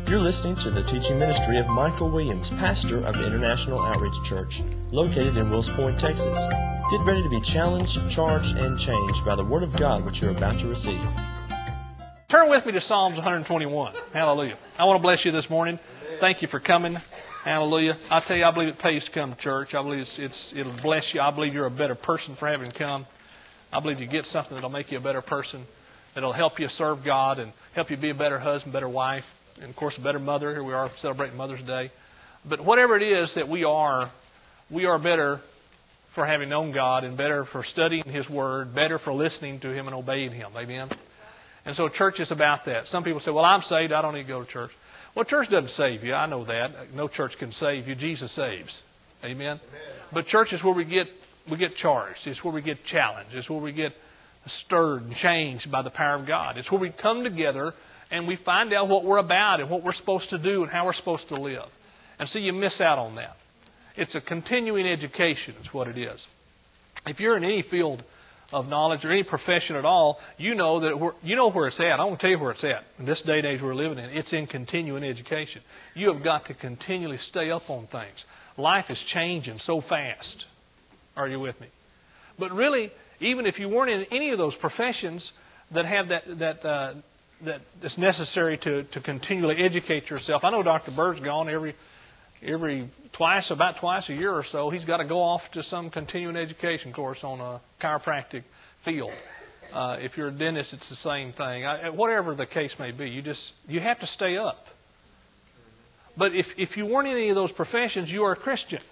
You're listening to the teaching ministry of Michael Williams, pastor of the International Outreach Church, located in Wills Point, Texas. Get ready to be challenged, charged, and changed by the Word of God which you're about to receive. Turn with me to Psalms 121. Hallelujah. I want to bless you this morning. Thank you for coming. Hallelujah. I tell you, I believe it pays to come to church. I believe it'll bless you. I believe you're a better person for having come. I believe you get something that'll make you a better person, that'll help you serve God and help you be a better husband, better wife, and, of course, a better mother. Here we are celebrating Mother's Day. But whatever it is that we are better for having known God and better for studying His Word, better for listening to Him and obeying Him. Amen? And so church is about that. Some people say, well, I'm saved. I don't need to go to church. Well, church doesn't save you. I know that. No church can save you. Jesus saves. Amen? Amen. But church is where we get charged. It's where we get challenged. It's where we get stirred and changed by the power of God. It's where we come together and we find out what we're about and what we're supposed to do and how we're supposed to live. And so you miss out on that. It's a continuing education is what it is. If you're in any field of knowledge or any profession at all, you know where it's at. I want to tell you where it's at. In this day and age we're living in, it's in continuing education. You have got to continually stay up on things. Life is changing so fast. Are you with me? But really, even if you weren't in any of those professions that have that it's necessary to continually educate yourself. I know Dr. Bird's gone about twice a year or so. He's got to go off to some continuing education course on a chiropractic field. If you're a dentist, it's the same thing. Whatever the case may be, you have to stay up. But if you weren't in any of those professions, you are a Christian.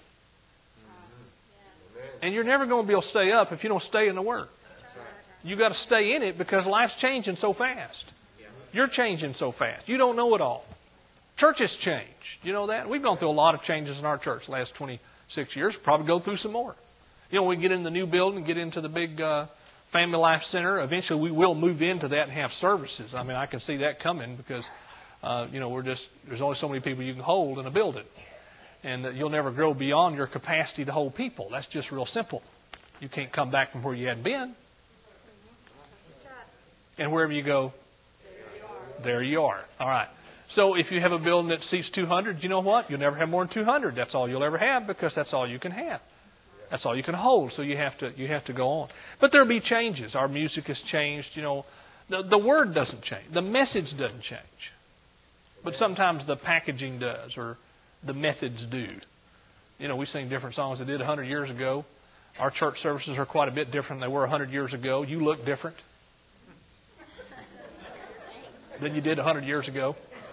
And you're never going to be able to stay up if you don't stay in the Word. You've got to stay in it because life's changing so fast. You're changing so fast. You don't know it all. Churches change. You know that? We've gone through a lot of changes in our church the last 26 years. Probably go through some more. You know, we get in the new building, get into the big Family Life Center. Eventually we will move into that and have services. I mean, I can see that coming because, there's only so many people you can hold in a building. And you'll never grow beyond your capacity to hold people. That's just real simple. You can't come back from where you hadn't been. And wherever you go, there you are. All right. So if you have a building that seats 200, you know what? You'll never have more than 200. That's all you'll ever have because that's all you can have. That's all you can hold. So you have to go on. But there'll be changes. Our music has changed. You know, the word doesn't change. The message doesn't change. But sometimes the packaging does or the methods do. You know, we sing different songs that did 100 years ago. Our church services are quite a bit different than they were 100 years ago. You look different than you did 100 years ago.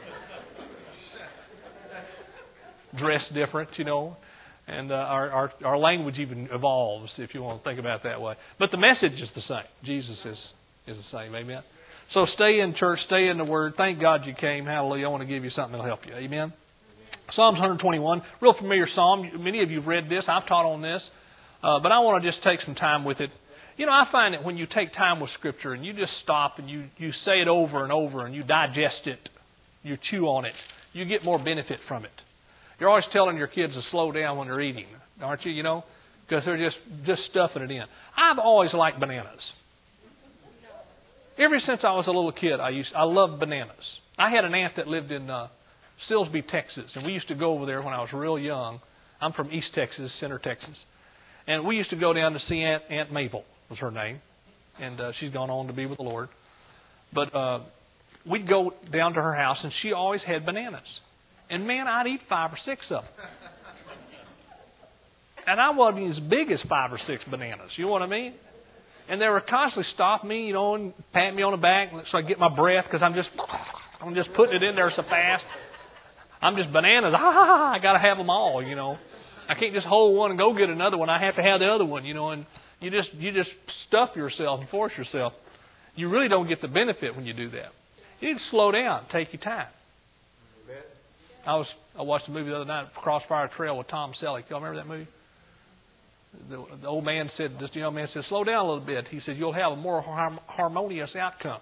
Dressed different, you know. And our language even evolves, if you want to think about it that way. But the message is the same. Jesus is the same. Amen. So stay in church, stay in the Word. Thank God you came. Hallelujah. I want to give you something that'll help you. Amen. Psalms 121, real familiar psalm. Many of you have read this. I've taught on this. But I want to just take some time with it. You know, I find that when you take time with Scripture and you just stop and you say it over and over and you digest it, you chew on it, you get more benefit from it. You're always telling your kids to slow down when they're eating, aren't you, you know? Because they're just stuffing it in. I've always liked bananas. Ever since I was a little kid, I loved bananas. I had an aunt that lived in Silsbee, Texas, and we used to go over there when I was real young. I'm from East Texas, Center Texas. And we used to go down to see Aunt Mabel, was her name. And she's gone on to be with the Lord. But we'd go down to her house, and she always had bananas. And, man, I'd eat 5 or 6 of them. And I wasn't as big as 5 or 6 bananas. You know what I mean? And they were constantly stopping me, you know, and patting me on the back so I get my breath because I'm just putting it in there so fast. I'm just bananas. I got to have them all, you know. I can't just hold one and go get another one. I have to have the other one, you know. And you just stuff yourself and force yourself. You really don't get the benefit when you do that. You need to slow down, take your time. I watched a movie the other night, Crossfire Trail with Tom Selleck. Y'all remember that movie? The old man said, this young man said, slow down a little bit. He said, you'll have a more harmonious outcome.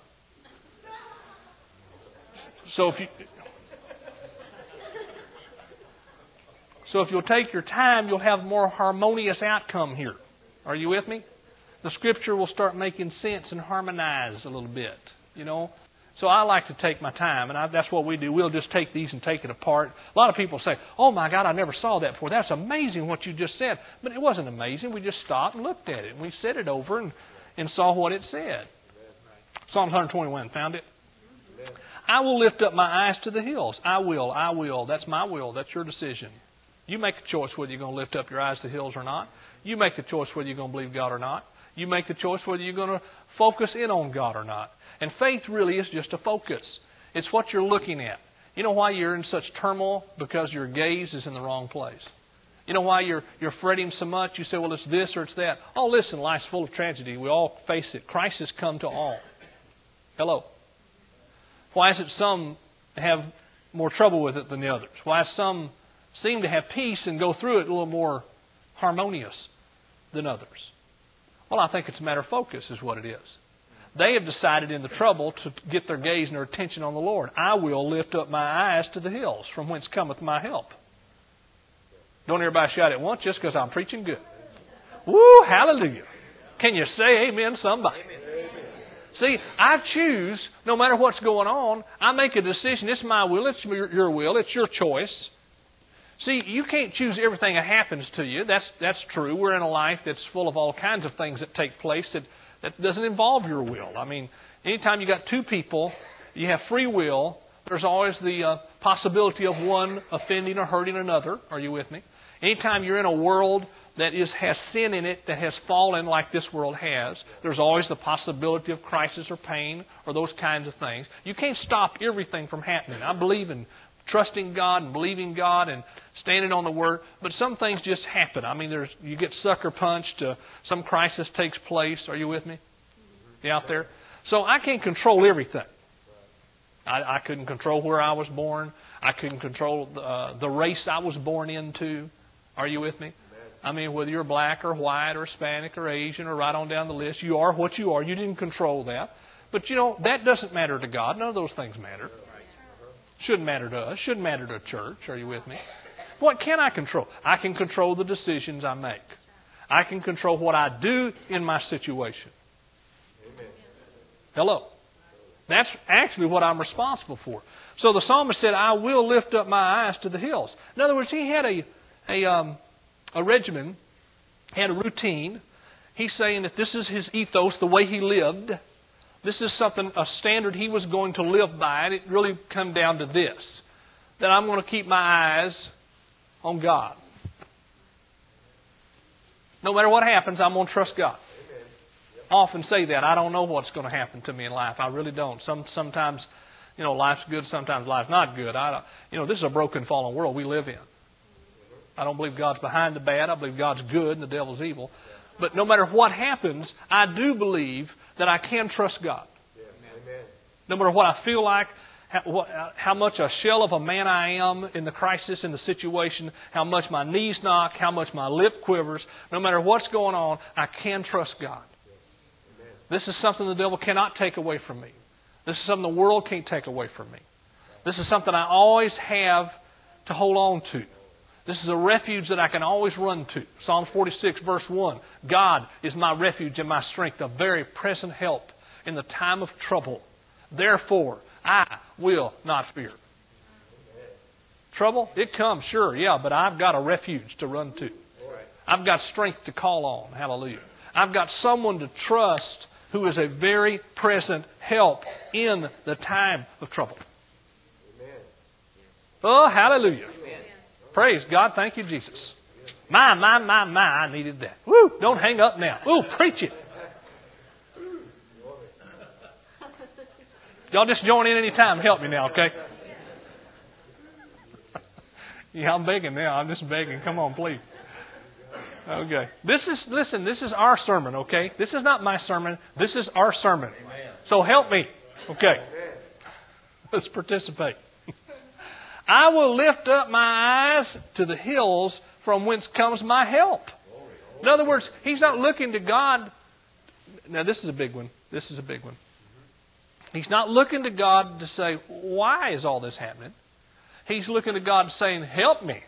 So if you'll take your time, you'll have a more harmonious outcome here. Are you with me? The Scripture will start making sense and harmonize a little bit, you know. So I like to take my time, and that's what we do. We'll just take these and take it apart. A lot of people say, oh, my God, I never saw that before. That's amazing what you just said. But it wasn't amazing. We just stopped and looked at it, and we said it over and saw what it said. Psalms 121, found it? I will lift up my eyes to the hills. I will. That's my will. That's your decision. You make a choice whether you're going to lift up your eyes to the hills or not. You make the choice whether you're going to believe God or not. You make the choice whether you're going to focus in on God or not. And faith really is just a focus. It's what you're looking at. You know why you're in such turmoil? Because your gaze is in the wrong place. You know why you're fretting so much? You say, well, it's this or it's that. Oh, listen, life's full of tragedy. We all face it. Crisis come to all. Hello. Why is it some have more trouble with it than the others? Why some seem to have peace and go through it a little more harmonious than others? Well, I think it's a matter of focus is what it is. They have decided in the trouble to get their gaze and their attention on the Lord. I will lift up my eyes to the hills, from whence cometh my help. Don't everybody shout at once just because I'm preaching good. Woo, hallelujah. Can you say amen, somebody? See, I choose, no matter what's going on, I make a decision. It's my will, it's your will, it's your choice. See, you can't choose everything that happens to you. That's true. We're in a life that's full of all kinds of things that take place that doesn't involve your will. I mean, anytime you got two people, you have free will, there's always the possibility of one offending or hurting another. Are you with me? Anytime you're in a world that has sin in it, that has fallen like this world has, there's always the possibility of crisis or pain or those kinds of things. You can't stop everything from happening. I believe in trusting God and believing God and standing on the Word, but some things just happen. I mean, you get sucker punched, some crisis takes place. Are you with me? You out there? So I can't control everything. I couldn't control where I was born. I couldn't control the race I was born into. Are you with me? I mean, whether you're black or white or Hispanic or Asian or right on down the list, you are what you are. You didn't control that. But, you know, that doesn't matter to God. None of those things matter. Shouldn't matter to us. Shouldn't matter to a church. Are you with me? What can I control? I can control the decisions I make. I can control what I do in my situation. Amen. Hello. That's actually what I'm responsible for. So the psalmist said, I will lift up my eyes to the hills. In other words, he had a regimen, had a routine. He's saying that this is his ethos, the way he lived. This is a standard he was going to live by, and it really come down to this, that I'm going to keep my eyes on God. No matter what happens, I'm going to trust God. I often say that. I don't know what's going to happen to me in life. I really don't. Sometimes, you know, life's good. Sometimes life's not good. This is a broken, fallen world we live in. I don't believe God's behind the bad. I believe God's good and the devil's evil. But no matter what happens, I do believe that I can trust God. No matter what I feel like, how much a shell of a man I am in the crisis, in the situation, how much my knees knock, how much my lip quivers, no matter what's going on, I can trust God. This is something the devil cannot take away from me. This is something the world can't take away from me. This is something I always have to hold on to. This is a refuge that I can always run to. Psalm 46, verse 1. God is my refuge and my strength, a very present help in the time of trouble. Therefore, I will not fear. Trouble? It comes, sure, yeah, but I've got a refuge to run to. I've got strength to call on. Hallelujah. I've got someone to trust who is a very present help in the time of trouble. Oh, hallelujah. Praise God. Thank you, Jesus. My, I needed that. Woo! Don't hang up now. Ooh, preach it. Y'all just join in any time. Help me now, okay? Yeah, I'm begging now. I'm just begging. Come on, please. Okay. This is our sermon, okay? This is not my sermon. This is our sermon. So help me. Okay. Let's participate. I will lift up my eyes to the hills from whence comes my help. In other words, he's not looking to God. Now, this is a big one. This is a big one. He's not looking to God to say, why is all this happening? He's looking to God saying, help me.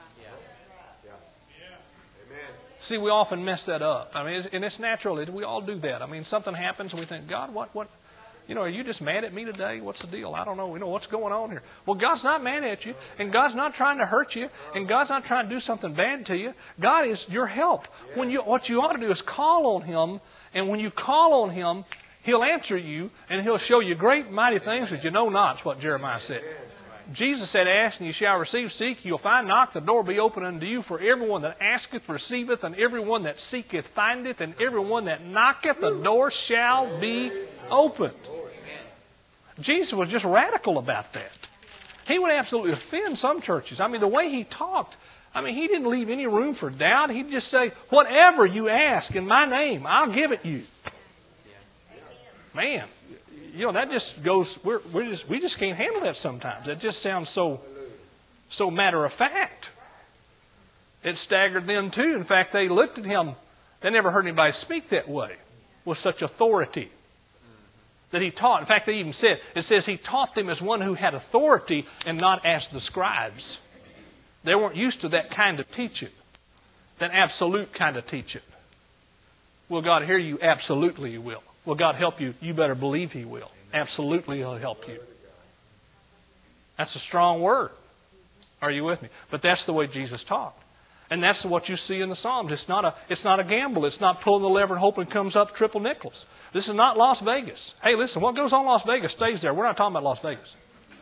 See, we often mess that up. I mean, and it's natural. We all do that. I mean, something happens and we think, God, what? Are you just mad at me today? What's the deal? I don't know. What's going on here? Well, God's not mad at you, and God's not trying to hurt you, and God's not trying to do something bad to you. God is your help. What you ought to do is call on Him, and when you call on Him, He'll answer you, and He'll show you great and mighty things that you know not, is what Jeremiah said. Jesus said, ask and you shall receive, seek, you'll find, knock, the door will be open unto you. For everyone that asketh receiveth, and everyone that seeketh findeth, and everyone that knocketh, the door shall be opened. Jesus was just radical about that. He would absolutely offend some churches. The way He talked, He didn't leave any room for doubt. He'd just say, whatever you ask in my name, I'll give it you. Man, that just goes, we just can't handle that sometimes. That just sounds so matter of fact. It staggered them too. In fact, they looked at Him. They never heard anybody speak that way with such authority that He taught. In fact, they even said, it says He taught them as one who had authority and not as the scribes. They weren't used to that kind of teaching, that absolute kind of teaching. Will God hear you? Absolutely He will. Will God help you? You better believe He will. Absolutely He'll help you. That's a strong word. Are you with me? But that's the way Jesus taught. And that's what you see in the Psalms. It's not a gamble. It's not pulling the lever and hoping it comes up triple nickels. This is not Las Vegas. Hey, listen, what goes on in Las Vegas stays there. We're not talking about Las Vegas.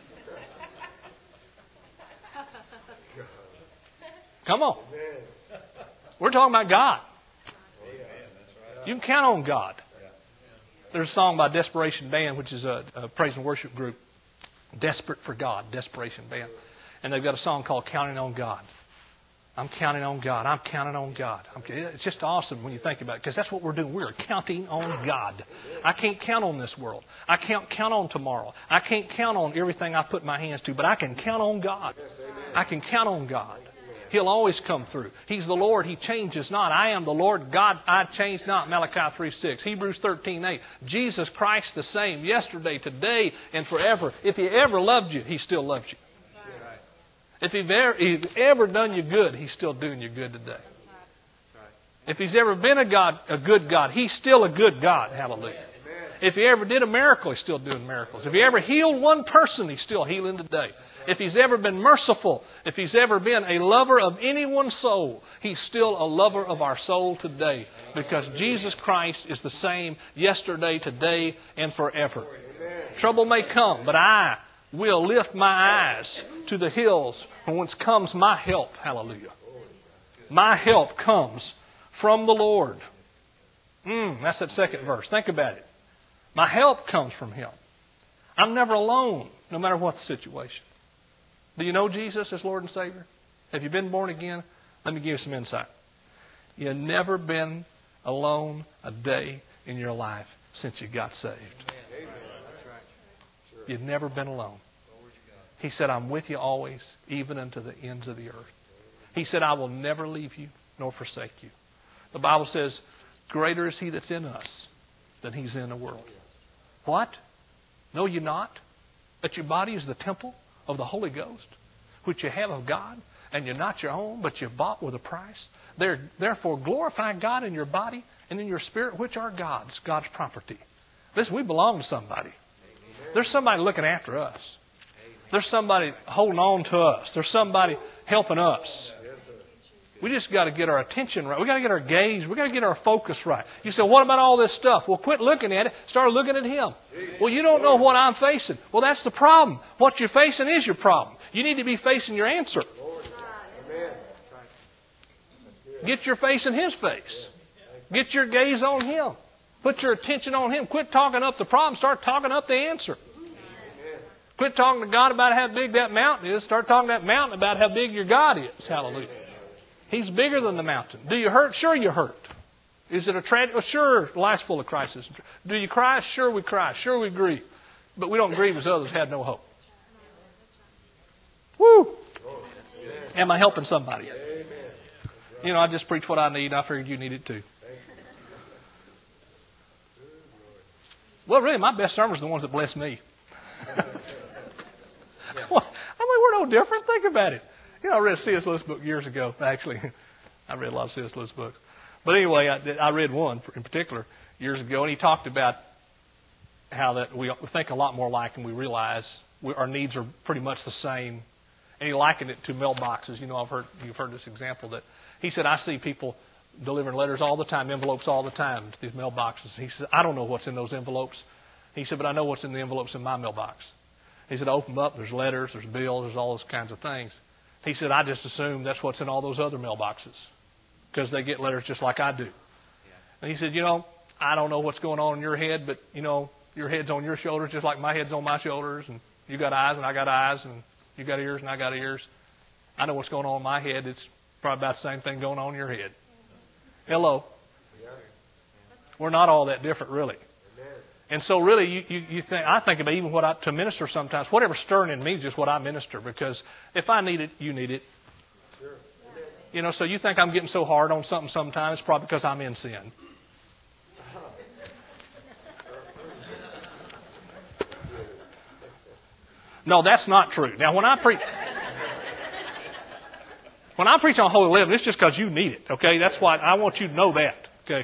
Come on. We're talking about God. You can count on God. There's a song by Desperation Band, which is a praise and worship group. Desperate for God, Desperation Band. And they've got a song called Counting on God. I'm counting on God. I'm counting on God. It's just awesome when you think about it, because that's what we're doing. We're counting on God. I can't count on this world. I can't count on tomorrow. I can't count on everything I put my hands to, but I can count on God. I can count on God. He'll always come through. He's the Lord. He changes not. I am the Lord God. I change not. Malachi 3:6. Hebrews 13:8. Jesus Christ the same yesterday, today, and forever. If He ever loved you, He still loves you. If He's ever done you good, He's still doing you good today. If He's ever been a good God, He's still a good God. Hallelujah. If He ever did a miracle, He's still doing miracles. If He ever healed one person, He's still healing today. If He's ever been merciful, if He's ever been a lover of anyone's soul, He's still a lover of our soul today. Because Jesus Christ is the same yesterday, today, and forever. Trouble may come, but I will lift my eyes to the hills from whence comes my help. Hallelujah. My help comes from the Lord. That's that second verse. Think about it. My help comes from Him. I'm never alone, no matter what the situation. Do you know Jesus as Lord and Savior? Have you been born again? Let me give you some insight. You've never been alone a day in your life since you got saved. You've never been alone. He said, I'm with you always, even unto the ends of the earth. He said, I will never leave you nor forsake you. The Bible says, greater is He that's in us than he's in the world. What? Know you not that your body is the temple of the Holy Ghost, which you have of God, and you're not your own, but you're bought with a price? Therefore glorify God in your body and in your spirit, which are God's property. Listen, we belong to somebody. There's somebody looking after us. There's somebody holding on to us. There's somebody helping us. We just got to get our attention right. We got to get our gaze. We got to get our focus right. You say, what about all this stuff? Well, quit looking at it. Start looking at Him. Well, you don't know what I'm facing. Well, that's the problem. What you're facing is your problem. You need to be facing your answer. Get your face in His face. Get your gaze on Him. Put your attention on Him. Quit talking up the problem. Start talking up the answer. Quit talking to God about how big that mountain is. Start talking to that mountain about how big your God is. Hallelujah. He's bigger than the mountain. Do you hurt? Sure you hurt. Is it a tragedy? Well, sure, life's full of crisis. Do you cry? Sure we cry. Sure we grieve. But we don't grieve as others had no hope. Woo! Am I helping somebody? You know, I just preach what I need. I figured you need it too. Well, really, my best sermons are the ones that bless me. Well, I mean, we're no different. Think about it. You know, I read a C.S. Lewis book years ago. Actually, I read a lot of C.S. Lewis books. But anyway, I read one in particular years ago, and he talked about how that we think a lot more alike than we realize. Our needs are pretty much the same. And he likened it to mailboxes. You know, you've heard this example that he said, I see people delivering letters all the time, envelopes all the time to these mailboxes. He said, I don't know what's in those envelopes. He said, but I know what's in the envelopes in my mailbox. He said, I open them up, there's letters, there's bills, there's all those kinds of things. He said, I just assume that's what's in all those other mailboxes because they get letters just like I do. And he said, you know, I don't know what's going on in your head, but, you know, your head's on your shoulders just like my head's on my shoulders, and you got eyes and I got eyes, and you got ears and I got ears. I know what's going on in my head. It's probably about the same thing going on in your head. Hello. We're not all that different, really. And so really, you think, I think about even to minister sometimes, whatever's stirring in me is just what I minister, because if I need it, you need it. You know, so you think I'm getting so hard on something sometimes, it's probably because I'm in sin. No, that's not true. Now, when I preach on Holy Living, it's just because you need it, okay? That's why I want you to know that, okay?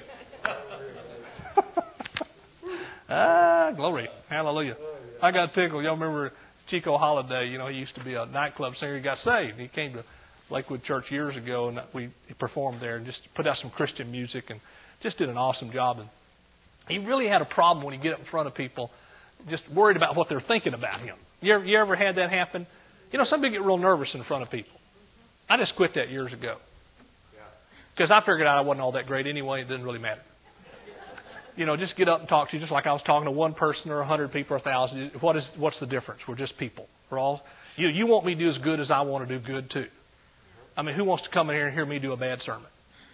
Glory. Hallelujah. I got tickled. Y'all remember Chico Holiday? You know, he used to be a nightclub singer. He got saved. He came to Lakewood Church years ago, and he performed there and just put out some Christian music and just did an awesome job. And he really had a problem when he get up in front of people, just worried about what they're thinking about him. You ever had that happen? You know, some people get real nervous in front of people. I just quit that years ago because I figured out I wasn't all that great anyway. It didn't really matter. You know, just get up and talk to you just like I was talking to one person or 100 people or 1,000. What's the difference? We're just people. We're all. You want me to do as good as I want to do good too. I mean, who wants to come in here and hear me do a bad sermon?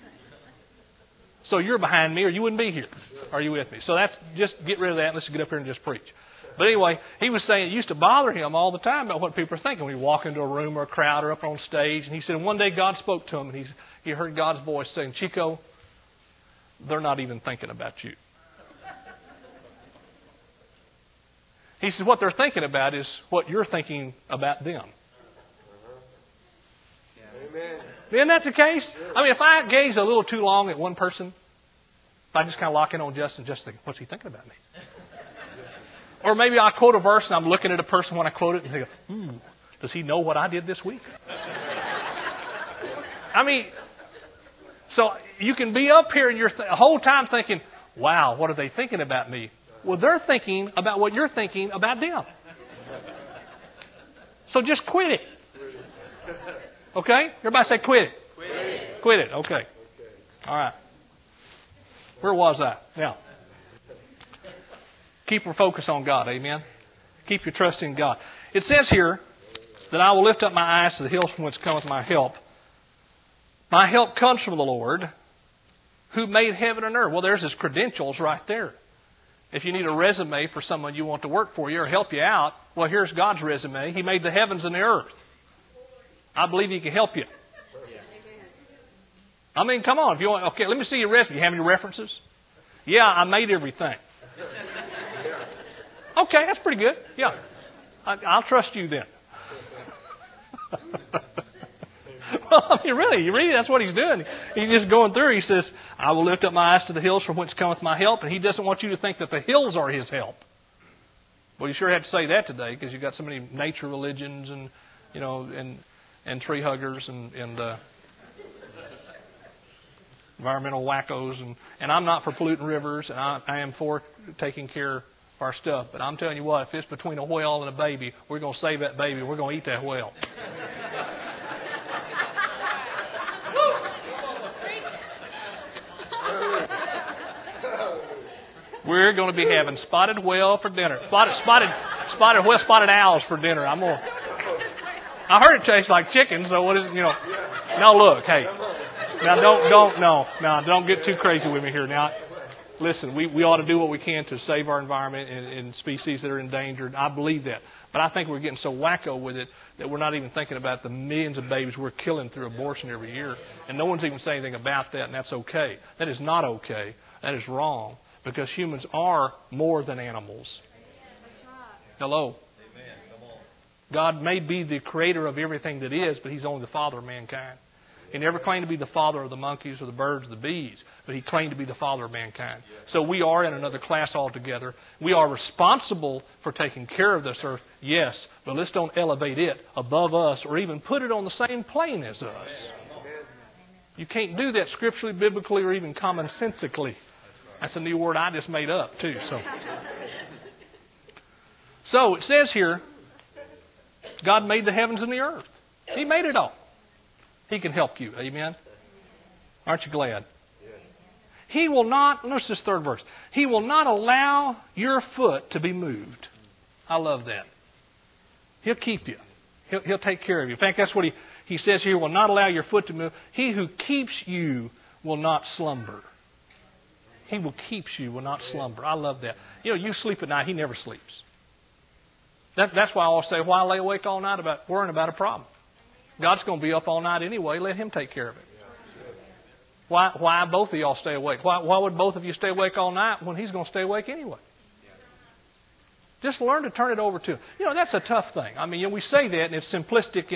So you're behind me or you wouldn't be here. Are you with me? So that's just get rid of that and let's get up here and just preach. But anyway, he was saying it used to bother him all the time about what people are thinking when he walk into a room or a crowd or up on stage. And he said one day God spoke to him and he heard God's voice saying, Chico, they're not even thinking about you. He said what they're thinking about is what you're thinking about them. Amen. Isn't that the case? I mean, if I gaze a little too long at one person, if I just kind of lock in on Justin, just think, what's he thinking about me? Or maybe I quote a verse and I'm looking at a person when I quote it and think, does he know what I did this week? I mean, so you can be up here and you're the whole time thinking, wow, what are they thinking about me? Well, they're thinking about what you're thinking about them. So just quit it. Okay? Everybody say quit it. Quit it. Quit it. Okay. All right. Where was I? Now, keep your focus on God. Amen? Keep your trust in God. It says here that I will lift up my eyes to the hills from whence cometh my help. My help comes from the Lord who made heaven and earth. Well, there's his credentials right there. If you need a resume for someone you want to work for you or help you out, well, here's God's resume. He made the heavens and the earth. I believe he can help you. I mean, come on. If you want, okay, let me see your resume. You have any references? Yeah, I made everything. Okay, that's pretty good. Yeah. I'll trust you then. Well, I mean, really, you read, that's what he's doing. He's just going through. He says, I will lift up my eyes to the hills from whence cometh my help. And he doesn't want you to think that the hills are his help. Well, you sure have to say that today because you've got so many nature religions and, you know, and tree huggers and environmental wackos. And I'm not for polluting rivers, and I am for taking care of our stuff. But I'm telling you what, if it's between a whale and a baby, we're going to save that baby. We're going to eat that whale. We're going to be having spotted whale for dinner. Spotted owls for dinner. I heard it tastes like chicken, so what is it, you know? Now look, hey. Now don't get too crazy with me here. Now, listen, we ought to do what we can to save our environment and species that are endangered. I believe that. But I think we're getting so wacko with it that we're not even thinking about the millions of babies we're killing through abortion every year. And no one's even saying anything about that, and that's okay. That is not okay. That is wrong. Because humans are more than animals. Hello. God may be the creator of everything that is, but he's only the father of mankind. He never claimed to be the father of the monkeys or the birds or the bees, but he claimed to be the father of mankind. So we are in another class altogether. We are responsible for taking care of this earth, yes, but let's don't elevate it above us or even put it on the same plane as us. You can't do that scripturally, biblically, or even commonsensically. That's a new word I just made up, too. So it says here, God made the heavens and the earth. He made it all. He can help you. Amen? Aren't you glad? He will not, notice this third verse, He will not allow your foot to be moved. I love that. He'll keep you. He'll take care of you. In fact, that's what he says here, will not allow your foot to move. He who keeps you will not slumber. He will keep you, will not slumber. I love that. You know, you sleep at night, He never sleeps. That's why I always say, why lay awake all night worrying about a problem? God's going to be up all night anyway. Let Him take care of it. Why both of y'all stay awake? Why would both of you stay awake all night when He's going to stay awake anyway? Just learn to turn it over to Him. You know, that's a tough thing. I mean, we say that, and it's simplistic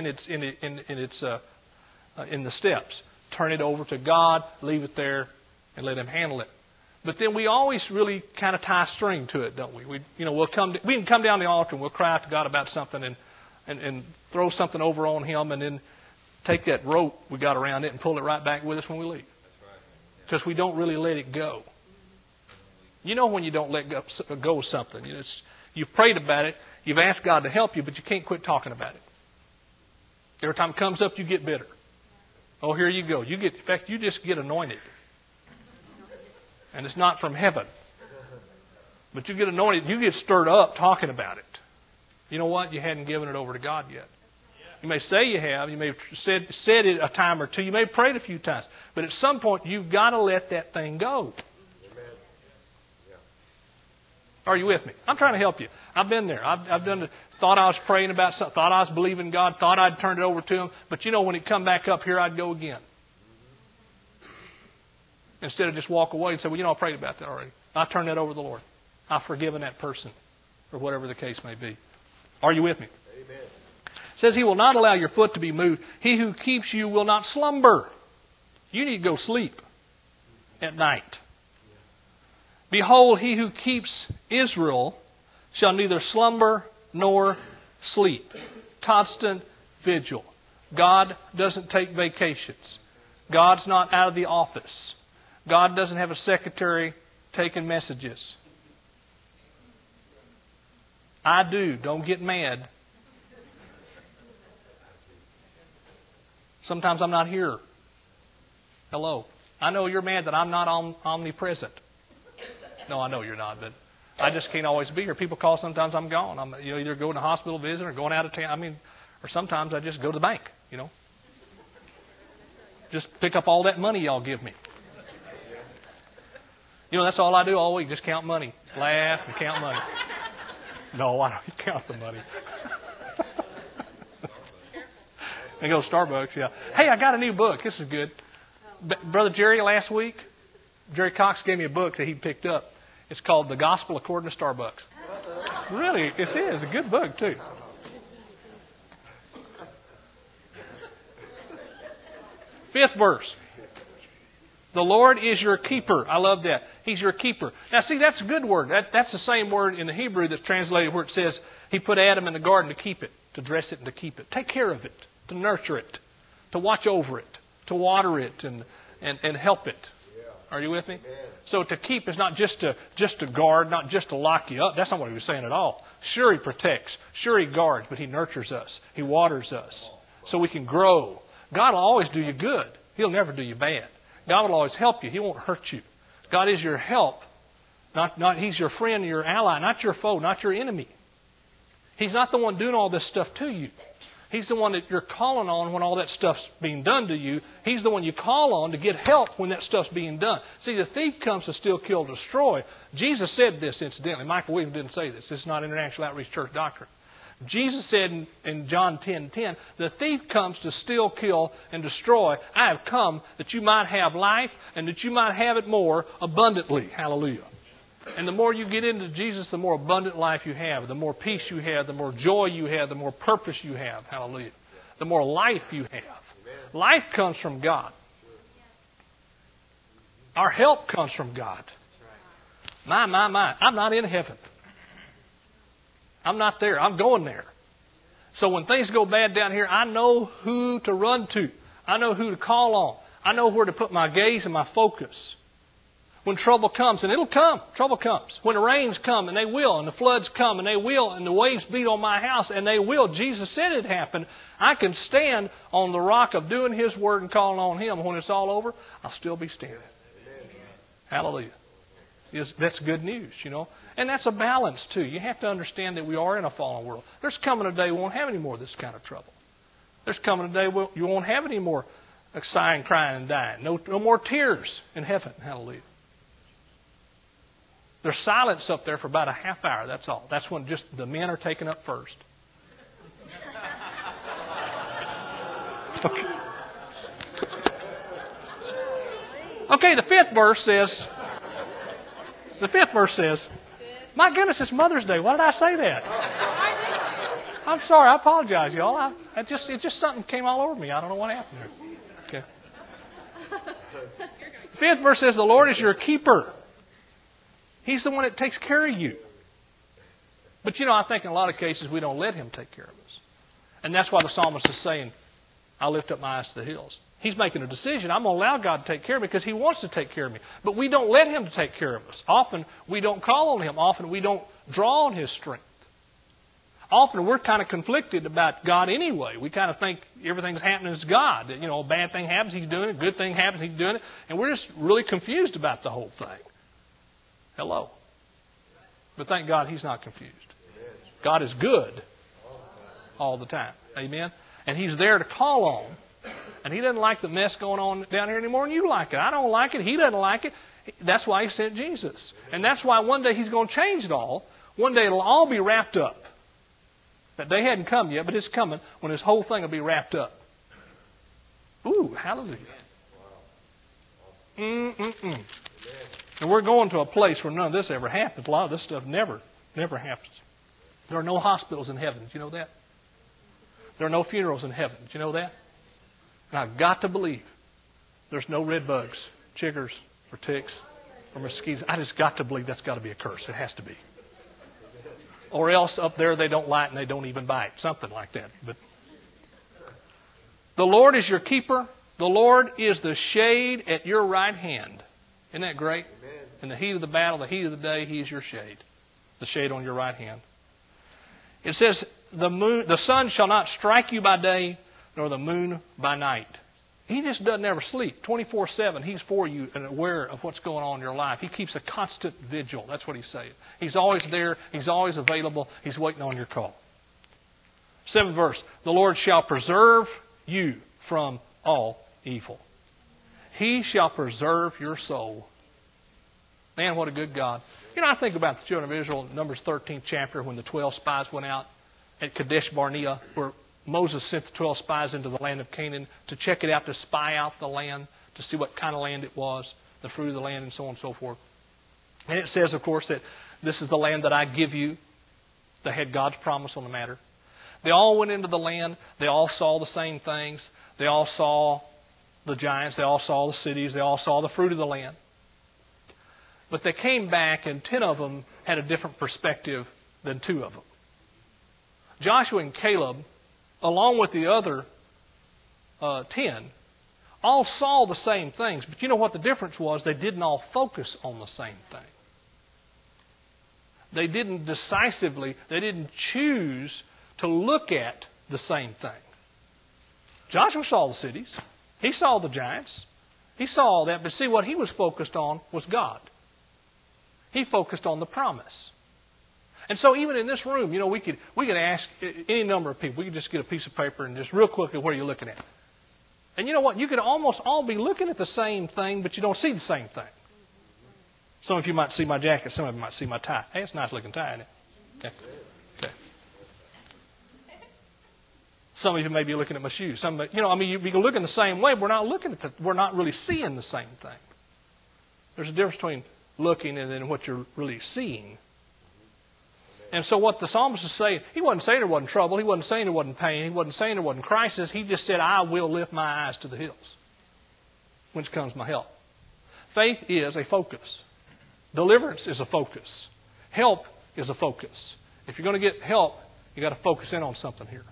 in the steps. Turn it over to God, leave it there, and let Him handle it. But then we always really kind of tie a string to it, don't we? We can come down the altar and we'll cry out to God about something and throw something over on Him, and then take that rope we got around it and pull it right back with us when we leave. Because we don't really let it go. You know when you don't let go of something. You've prayed about it, you've asked God to help you, but you can't quit talking about it. Every time it comes up, you get bitter. Oh, here you go. In fact, you just get anointed. And it's not from heaven. But you get anointed, you get stirred up talking about it. You know what? You hadn't given it over to God yet. You may say you have. You may have said it a time or two. You may have prayed a few times. But at some point, you've got to let that thing go. Amen. Yeah. Are you with me? I'm trying to help you. I've been there. Thought I was praying about something. Thought I was believing God. Thought I'd turned it over to Him. But you know, when it come back up here, I'd go again. Instead of just walk away and say, well, I prayed about that already. I turned that over to the Lord. I've forgiven that person. Or whatever the case may be. Are you with me? Amen. It says He will not allow your foot to be moved. He who keeps you will not slumber. You need to go sleep at night. Behold, He who keeps Israel shall neither slumber nor sleep. Constant vigil. God doesn't take vacations. God's not out of the office. God doesn't have a secretary taking messages. I do. Don't get mad. Sometimes I'm not here. Hello. I know you're mad that I'm not omnipresent. No, I know you're not, but I just can't always be here. People call, sometimes I'm gone. I'm either going to hospital visit or going out of town. Or sometimes I just go to the bank, Just pick up all that money y'all give me. That's all I do all week, just count money. Laugh and count money. No, I don't count the money. And go to Starbucks, yeah. Hey, I got a new book. This is good. Brother Jerry, last week, Jerry Cox gave me a book that he picked up. It's called The Gospel According to Starbucks. Really, it is a good book, too. Fifth verse. The Lord is your keeper. I love that. He's your keeper. Now, see, that's a good word. That's the same word in the Hebrew that's translated where it says He put Adam in the garden to keep it, to dress it and to keep it. Take care of it, to nurture it, to watch over it, to water it and help it. Are you with me? So to keep is not just to guard, not just to lock you up. That's not what He was saying at all. Sure, He protects. Sure, He guards, but He nurtures us. He waters us so we can grow. God will always do you good. He'll never do you bad. God will always help you. He won't hurt you. God is your help. He's your friend, your ally, not your foe, not your enemy. He's not the one doing all this stuff to you. He's the one that you're calling on when all that stuff's being done to you. He's the one you call on to get help when that stuff's being done. See, the thief comes to steal, kill, destroy. Jesus said this, incidentally. Michael Williams didn't say this. This is not International Outreach Church doctrine. Jesus said in John 10:10, the thief comes to steal, kill, and destroy. I have come that you might have life and that you might have it more abundantly. Hallelujah. And the more you get into Jesus, the more abundant life you have, the more peace you have, the more joy you have, the more purpose you have. Hallelujah. the more life you have. Life comes from God. Our help comes from God. My. I'm not in heaven. I'm not there. I'm going there. So when things go bad down here, I know who to run to. I know who to call on. I know where to put my gaze and my focus. When trouble comes, and it'll come, trouble comes. When the rains come, and they will, and the floods come, and they will, and the waves beat on my house, and they will. Jesus said it happened. I can stand on the rock of doing His word and calling on Him. When it's all over, I'll still be standing. Hallelujah. That's good news, you know. And that's a balance, too. You have to understand that we are in a fallen world. There's coming a day we won't have any more of this kind of trouble. There's coming a day you won't have any more sighing, crying, and dying. No more tears in heaven. Hallelujah. There's silence up there for about a half hour. That's all. That's when just the men are taken up first. Okay. Okay, the fifth verse says, my goodness, it's Mother's Day. Why did I say that? I'm sorry. I apologize, y'all. It just something came all over me. I don't know what happened there. Okay. The fifth verse says, the Lord is your keeper. He's the one that takes care of you. But I think in a lot of cases we don't let Him take care of us. And that's why the psalmist is saying, I lift up my eyes to the hills. He's making a decision. I'm going to allow God to take care of me because He wants to take care of me. But we don't let Him to take care of us. Often we don't call on Him. Often we don't draw on His strength. Often we're kind of conflicted about God anyway. We kind of think everything's happening as God. A bad thing happens, He's doing it. Good thing happens, He's doing it. And we're just really confused about the whole thing. Hello. But thank God He's not confused. God is good all the time. Amen. And He's there to call on. And He doesn't like the mess going on down here anymore, and you like it. I don't like it. He doesn't like it. That's why He sent Jesus. And that's why one day He's going to change it all. One day it'll all be wrapped up. That day hadn't come yet, but it's coming when this whole thing will be wrapped up. Ooh, hallelujah. And we're going to a place where none of this ever happens. A lot of this stuff never happens. There are no hospitals in heaven. Did you know that? There are no funerals in heaven. Did you know that? And I've got to believe there's no red bugs, chiggers, or ticks, or mosquitoes. I just got to believe that's got to be a curse. It has to be. Or else up there they don't light and they don't even bite. Something like that. But the Lord is your keeper. The Lord is the shade at your right hand. Isn't that great? Amen. In the heat of the battle, the heat of the day, He's your shade. The shade on your right hand. It says, the sun shall not strike you by day, nor the moon by night. He just doesn't ever sleep. 24/7, He's for you and aware of what's going on in your life. He keeps a constant vigil. That's what He's saying. He's always there. He's always available. He's waiting on your call. 7th verse, the Lord shall preserve you from all evil. He shall preserve your soul. Man, what a good God. I think about the children of Israel in Numbers 13th chapter when the 12 spies went out at Kadesh Barnea, where Moses sent the 12 spies into the land of Canaan to check it out, to spy out the land, to see what kind of land it was, the fruit of the land, and so on and so forth. And it says, of course, that this is the land that I give you. They had God's promise on the matter. They all went into the land. They all saw the same things. They all saw the giants. They all saw the cities. They all saw the fruit of the land. But they came back, and 10 of them had a different perspective than 2 of them. Joshua and Caleb, along with the other 10, all saw the same things. But you know what the difference was? They didn't all focus on the same thing. They didn't decisively, they didn't choose to look at the same thing. Joshua saw the cities. He saw the giants. He saw all that. But see, what he was focused on was God. He focused on the promise. And so even in this room, we could ask any number of people. We could just get a piece of paper and just real quickly, what are you looking at? And you know what? You could almost all be looking at the same thing, but you don't see the same thing. Some of you might see my jacket. Some of you might see my tie. Hey, it's a nice looking tie, isn't it? Okay. Some of you may be looking at my shoes. We can look in the same way. We're not really seeing the same thing. There's a difference between looking and then what you're really seeing. And so what the psalmist is saying, he wasn't saying there wasn't trouble. He wasn't saying there wasn't pain. He wasn't saying there wasn't crisis. He just said, I will lift my eyes to the hills, whence comes my help. Faith is a focus. Deliverance is a focus. Help is a focus. If you're going to get help, you got to focus in on something here.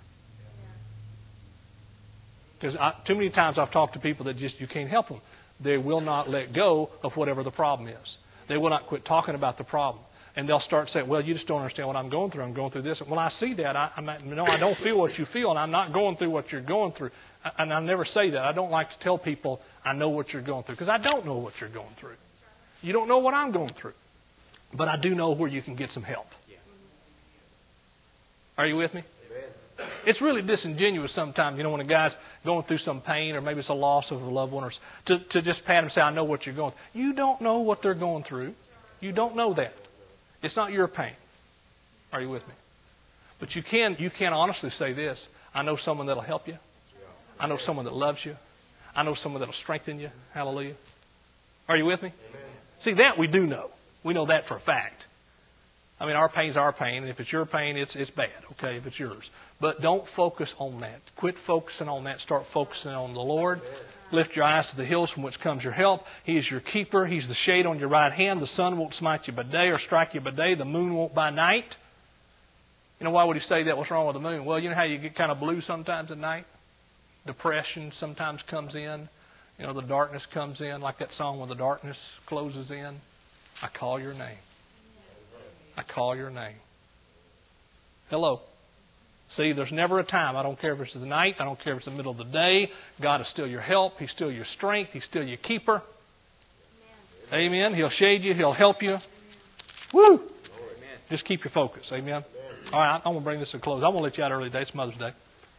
Because too many times I've talked to people that just you can't help them. They will not let go of whatever the problem is. They will not quit talking about the problem. And they'll start saying, well, you just don't understand what I'm going through. I'm going through this. Well, I see that. I don't feel what you feel, and I'm not going through what you're going through. And I never say that. I don't like to tell people I know what you're going through, because I don't know what you're going through. You don't know what I'm going through. But I do know where you can get some help. Are you with me? It's really disingenuous sometimes, when a guy's going through some pain, or maybe it's a loss of a loved one, or to just pat him and say, I know what you're going through. You don't know what they're going through. You don't know that. It's not your pain. Are you with me? But you can honestly say this. I know someone that'll help you. I know someone that loves you. I know someone that'll strengthen you. Hallelujah. Are you with me? Amen. See, that we do know. We know that for a fact. I mean, our pain's our pain, and if it's your pain, it's bad, okay, if it's yours. But don't focus on that. Quit focusing on that. Start focusing on the Lord. Lift your eyes to the hills from which comes your help. He is your keeper. He's the shade on your right hand. The sun won't smite you by day or strike you by day. The moon won't by night. Why would he say that? What's wrong with the moon? Well, you know how you get kind of blue sometimes at night? Depression sometimes comes in. The darkness comes in, like that song, when the darkness closes in. I call your name. I call your name. Hello. See, there's never a time. I don't care if it's the night. I don't care if it's the middle of the day. God is still your help. He's still your strength. He's still your keeper. Amen. He'll shade you. He'll help you. Woo! Just keep your focus. Amen. All right, I'm going to bring this to a close. I'm going to let you out early today. It's Mother's Day.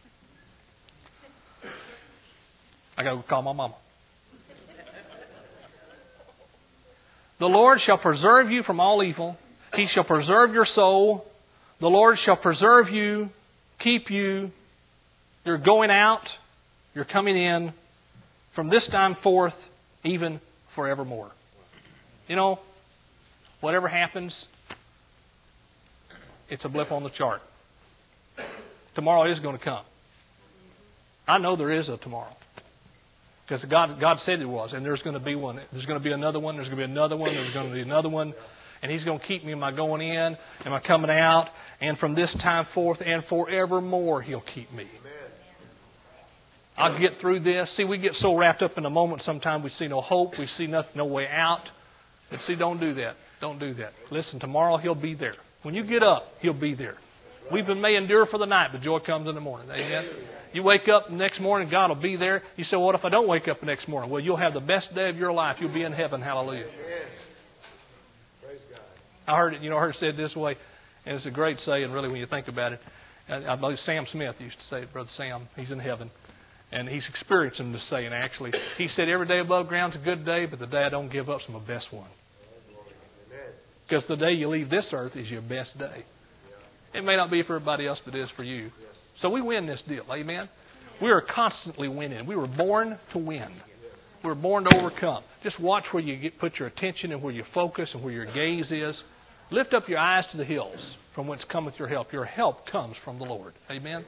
I got to go call my mama. The Lord shall preserve you from all evil. He shall preserve your soul. The Lord shall preserve you, keep you. You're going out, you're coming in, from this time forth, even forevermore. Whatever happens, it's a blip on the chart. Tomorrow is going to come. I know there is a tomorrow. Because God said it was, and there's going to be one. There's going to be another one. There's going to be another one. There's going to be another one. And He's going to keep me in my going in and my coming out. And from this time forth and forevermore, He'll keep me. I'll get through this. See, we get so wrapped up in the moment sometimes we see no hope. We see no way out. But see, don't do that. Don't do that. Listen, tomorrow He'll be there. When you get up, He'll be there. Weeping may endure for the night, but joy comes in the morning. Amen? You wake up the next morning, God will be there. You say, well, what if I don't wake up the next morning? Well, you'll have the best day of your life. You'll be in heaven. Hallelujah. I heard it said this way, and it's a great saying, really, when you think about it. I believe Sam Smith used to say it, Brother Sam. He's in heaven. And he's experiencing this saying, actually. He said, every day above ground's a good day, but the day I don't give up's my best one. Because the day you leave this earth is your best day. It may not be for everybody else, but it is for you. So we win this deal. Amen? We are constantly winning. We were born to win. We were born to overcome. Just watch where you put your attention and where you focus and where your gaze is. Lift up your eyes to the hills from whence cometh your help. Your help comes from the Lord. Amen?